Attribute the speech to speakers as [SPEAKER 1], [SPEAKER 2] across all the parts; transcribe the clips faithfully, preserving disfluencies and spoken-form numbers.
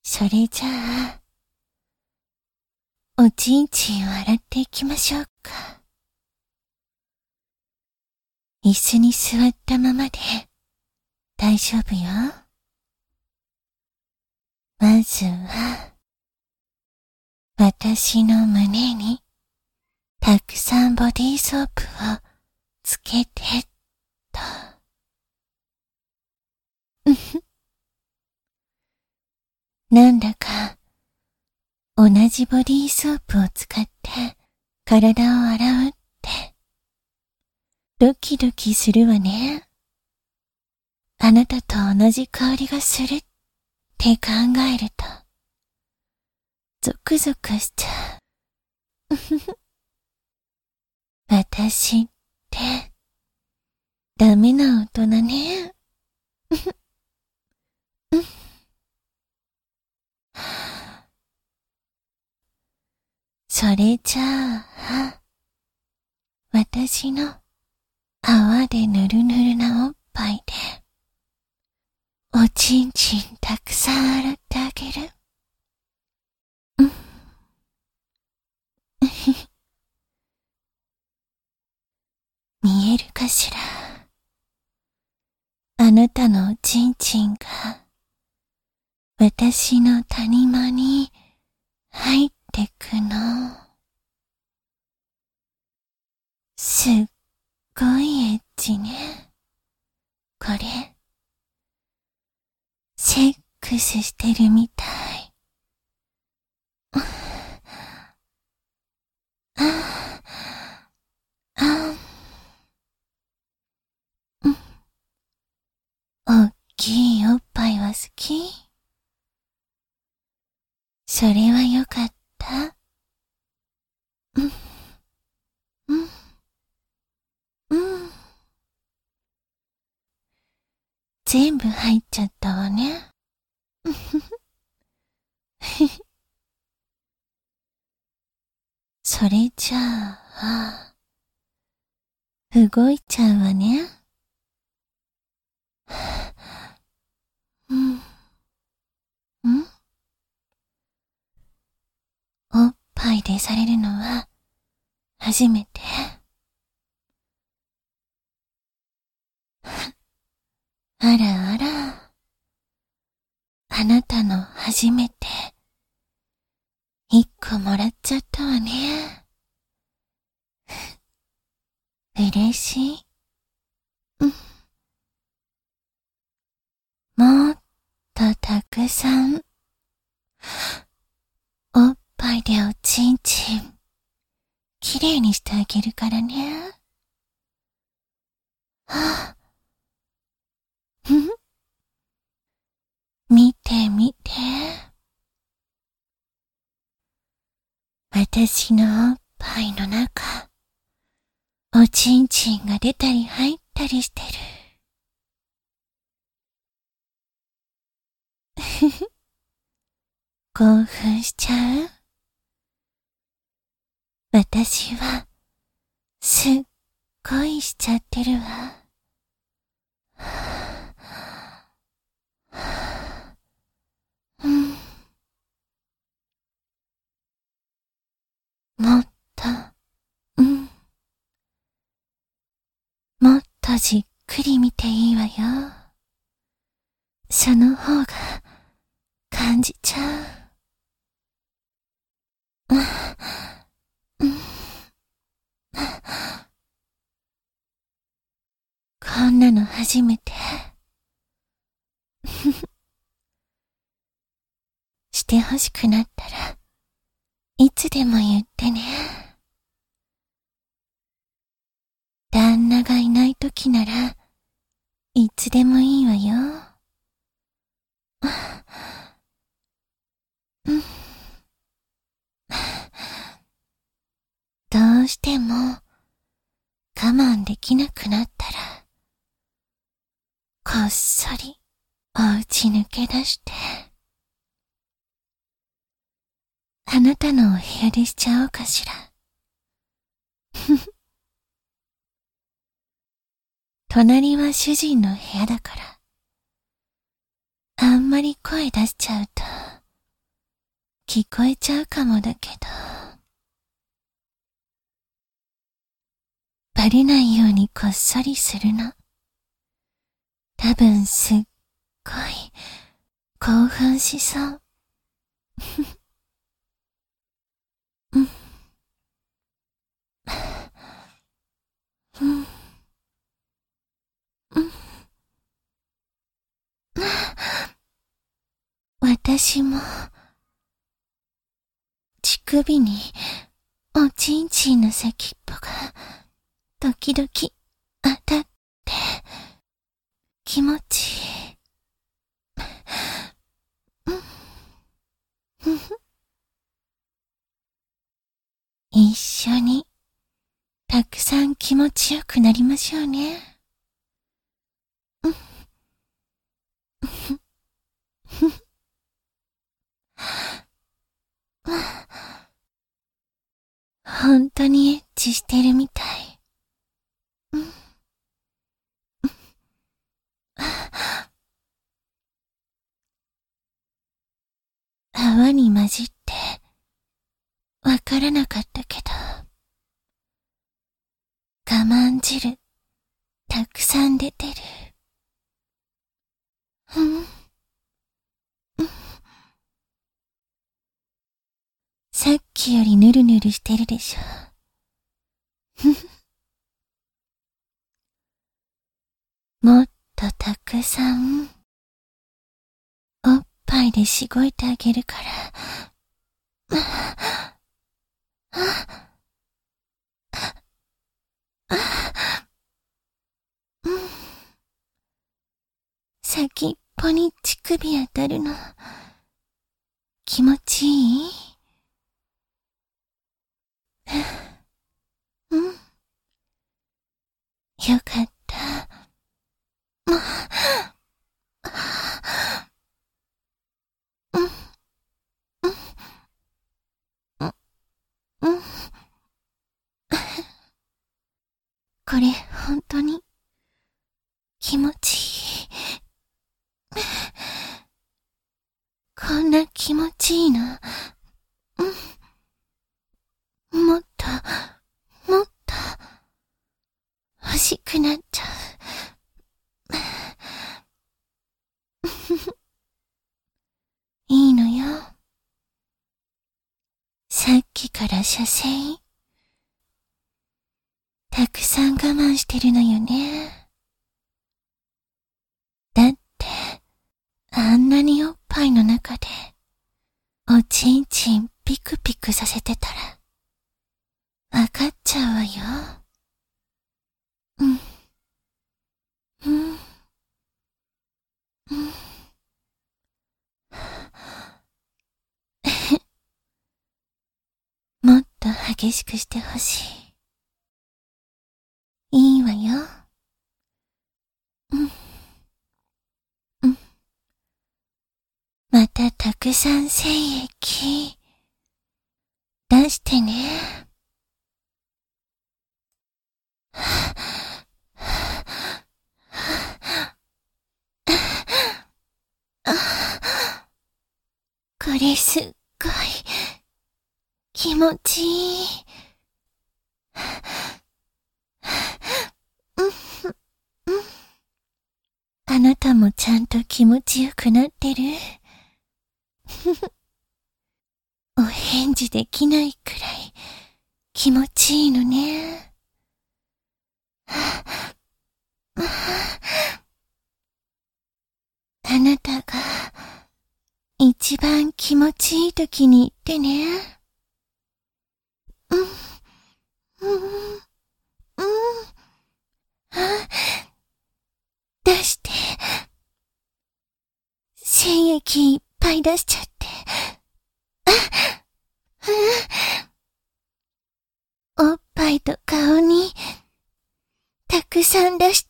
[SPEAKER 1] それじゃあ、おちんちんを洗っていきましょうか。椅子に座ったままで大丈夫よ。まずは、私の胸にたくさんボディーソープをつけてっと。なんだか同じボディーソープを使って体を洗うってドキドキするわね。あなたと同じ香りがするって考えるとゾクゾクしちゃう。私ってダメな大人ね。それじゃあ、私の泡でぬるぬるなおっぱいで、おちんちんたくさん洗ってあげる。うん。見えるかしら。あなたのおちんちんが、私の谷間に入ってくの。すっごいエッチね。これ、セックスしてるみたい。ああ、うん。おっきいおっぱいは好き？それはよかった。うん、うん、うん。全部入っちゃったわね。それじゃあ、動いちゃうわね。うん、うん。おっぱいでされるのは初めて。あらあら、あなたの初めて一個もらっちゃったわね。嬉しい。うん。もっとたくさんおっぱいでおちんちんきれいにしてあげるからね。はぁ、ふふ。見て見て。私のおっぱいの中、おちんちんが出たり入ったりしてる。ふふ。興奮しちゃう？私は、すっごいしちゃってるわ。うん。もっと、うん。もっとじっくり見ていいわよ。その方が、感じちゃう。うん。うん。こんなの初めて。してほしくなったら、いつでも言ってね。旦那がいないときなら、いつでもいいわよ。うん。どうしても、我慢できなくなったら、こっそり、お家抜け出して、あなたのお部屋でしちゃおうかしら。隣は主人の部屋だから、あんまり声出しちゃうと、 聞こえちゃうかもだけど、バレないようにこっそりするの。多分すっごい興奮しそう。うん。うん。うん。私も、乳首におちんちんの先っぽが時々当たって気持ちいい。うん。一緒にたくさん気持ちよくなりましょうね。うん。本当にエッチしてるみたい。うん。泡に混じってわからなかったけど、我慢汁たくさん出てる。うん。うん。さっきよりぬるぬるしてるでしょ。もっとたくさんおっぱいでしごいてあげるから。先っぽに乳首当たるの気持ちいい？うん。よかった。うん。うん。うん。うん。これ本当に気持ちいい。こんな気持ちいいの。うん。もっと、もっと欲しくなっちゃう。いいのよ。さっきから射精たくさん我慢してるのよね。だって、あんなにおっぱいの中で、おちんちんピクピクさせてたら、わかっちゃうわよ。うん。うん。うん。もっと激しくしてほしい。いいわよ。うん。うん。またたくさん精液、出してね。これすっごい気持ちいい。うん。うん。あなたもちゃんと気持ちよくなってる？お返事できないくらい気持ちいいのね。あなたが一番気持ちいい時に言ってね。うん。うん。うん。あ、出して。精液いっぱい出しちゃって。おっぱいと顔にたくさん出して。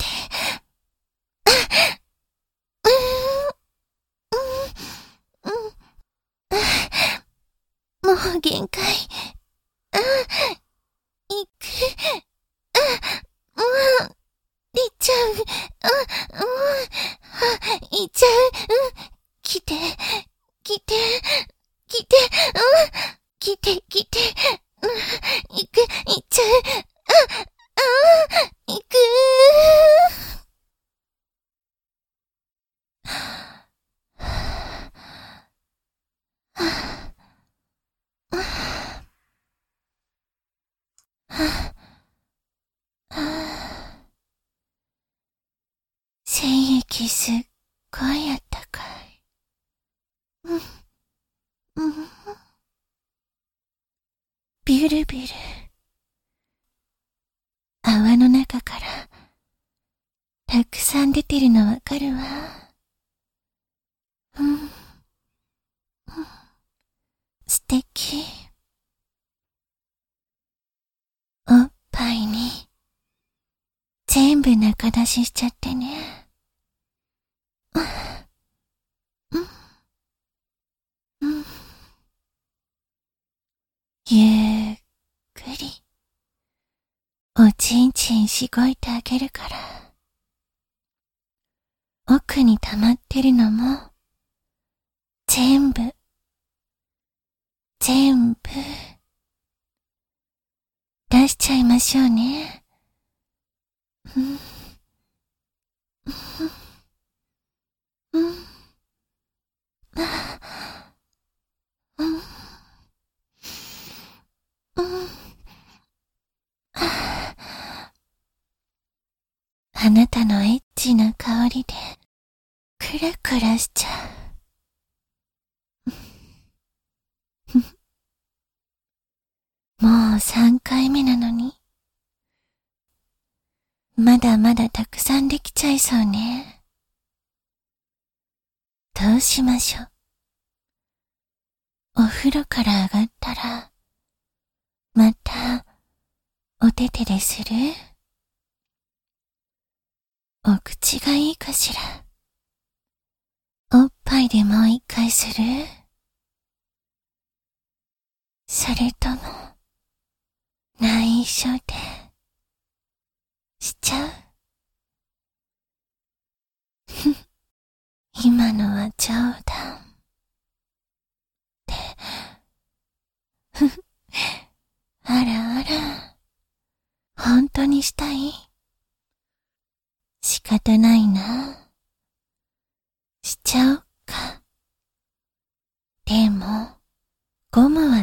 [SPEAKER 1] もう限界。いく。もう出ちゃう。いっちゃう。来て、来て、来て。 はぁ、はぁ。精液すっごいあったかい。うん、うん。ビュルビュル。泡の中から、たくさん出てるのわかるわ。うん、うん。素敵。おっぱいに、全部中出ししちゃってね。うん、うん。ゆっくり、おちんちんしごいてあげるから。奥に溜まってるのも、全部、全部、出しちゃいましょうね。うん、うん、うん、あ、うん、うん、あ、あなたのエッチな香りで、クラクラしちゃう。もう三回目なのに。まだまだたくさんできちゃいそうね。どうしましょう。お風呂から上がったら、また、お手手でする？お口がいいかしら。おっぱいでもう一回する？それとも、内緒で、しちゃう？ふっ、今のは冗談。で、ふふ、あらあら、本当にしたい？仕方ないな。しちゃおっか。でも、ゴムは